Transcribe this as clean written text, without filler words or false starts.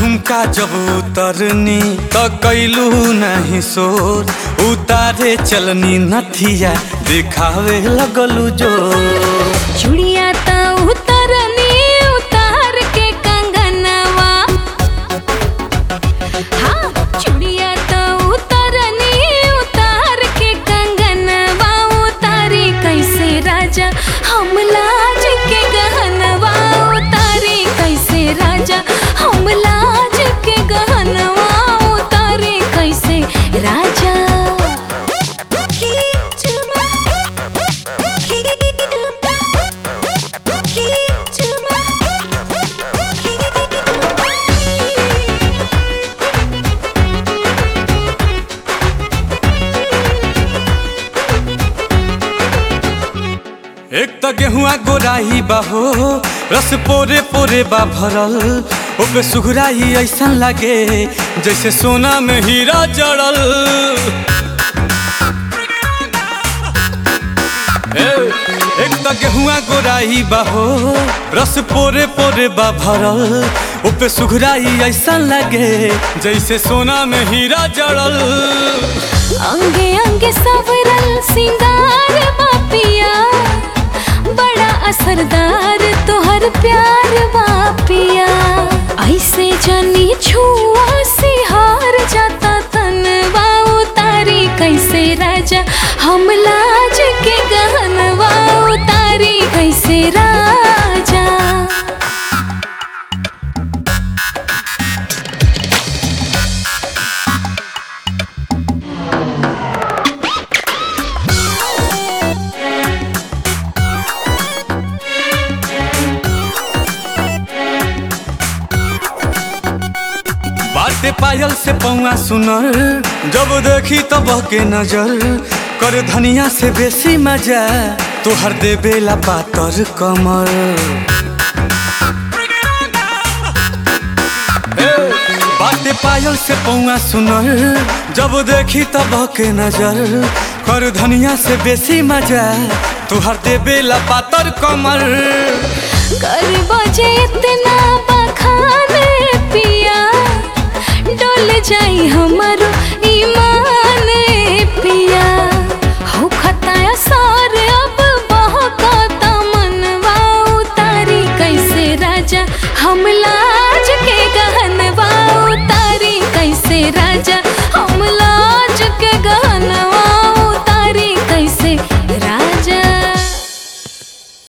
झुमका जब उतरनी तो कैलू नहीं शोर, उतारे चलनी नथिया दिखावे लगलू जोर। चुड़िया त उतरनी उतार के कंगनवा, हाँ चुड़िया त उतरनी उतार के कंगनवा, उतारी कैसे राजा हम लाज के गहनवा, उतारी कैसे राजा हम लाज के गहनवा, उतारी कैसे राजा। एक त गेहुआ गोराही बाहो, रस पोरे पोरे बा भरल, ओपे सुघराई ऐसा लागे जैसे सोना में हीरा जड़ल। एक त गेहुआ गोराही बाहो, रस पोरे पोरे बा भरल, ओपे सुघराई ऐसा लागे जैसे सोना में हीरा जड़ल। अंगे अंगे सवरल सिंगार बापिया, बड़ा असरदार तोहर प्यार बापिया, ऐसे जनी छुआ से हार जाता तनवा, उतारी कैसे राजा हम लाज के गहनवा, उतारी कैसे राजा। बाटे पायल से पौआ सुनर, जब देखी तो बहके नजर, कर धनिया से बेसी मजा तोहर दे बेला पातर कमर। बाटे पायल से पौआ सुनर, जब देखी तो बहके नजर, कर धनिया से बेसी मजा तोहर दे बेला पातर कमर। कर बजे इतना बखाने पिया, डोल जाई हमारो